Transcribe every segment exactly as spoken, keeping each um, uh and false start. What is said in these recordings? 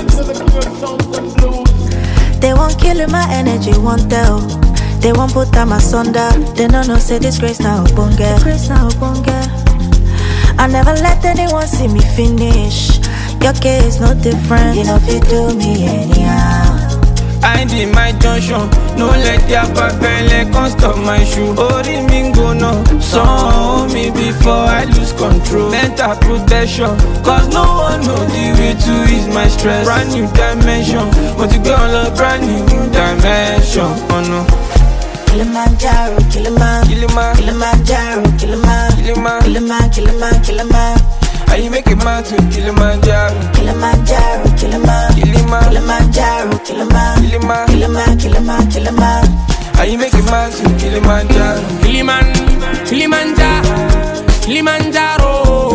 They won't kill my energy, won't tell. They won't put them asunder. They don't know say this grace now bunga. Grace now bunga. I never let anyone see me finish. Your case no different. You know if you do me anyhow. I did my junction. No let their papele can't stop my shoe. Ori mingo no. So me before I lose control. Mental protection. Cause no one know the way to ease my stress. Brand new dimension. Want to go on a brand new dimension. Oh no. Kilimanjaro, Kiliman, Kiliman, Kilimanjaro, Kiliman, Kiliman, Kiliman, Kiliman, Kiliman. How you make it man to Kilimanjaro? Kilimanjaro, Kiliman, Kiliman, Kilimanjaro, Kiliman, Kiliman, Kiliman, Kiliman, Kiliman. How you make it man to Kilimanjaro? Kiliman, Kilimanjaro, Kilimanjaro.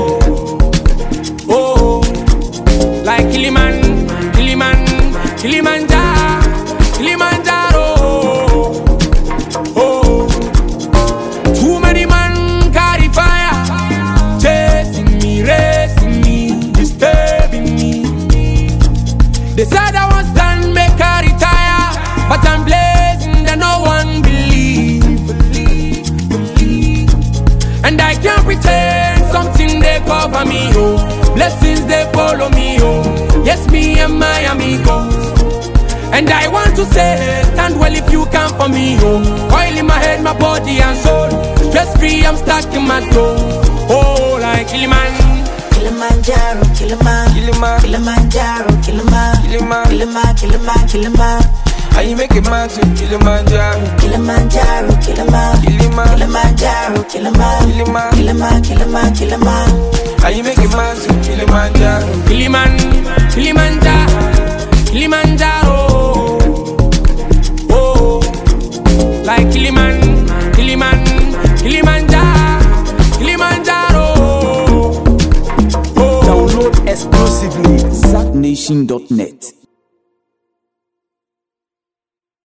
Oh, like Kiliman, Kiliman, Kilimanjaro, Kilimanjaro. Oh, too many man carry fire, chasing me, racing me, disturbing me. They said I was done, make I retire, but I'm blazing that no one believe, believe, believe. And I can't pretend something they cover me, oh. Blessings they follow me, oh. Yes, me and my amigos. And I want to say, stand well if you come for me, oh. Oil in my head, my body and soul. Stress free, I'm stuck in my toe. Oh, like Kiliman. Kilimanjaro, Kiliman, Kiliman, Kilimanjaro, Kiliman, Kiliman, Kiliman, Kiliman, Kiliman. how you make it man to Kilimanjaro? Kilimanjaro, Kiliman, Kiliman, Kilimanjaro, Kiliman, Kiliman, Kiliman, Kiliman, Kiliman. how you make it man to Kilimanjaro? Kiliman, Kilimanjaro, Kilimanjaro. Oh, like Kiliman, Kiliman, Kilimanjaro, Kilimanjaro. Download exclusively zack nation dot net.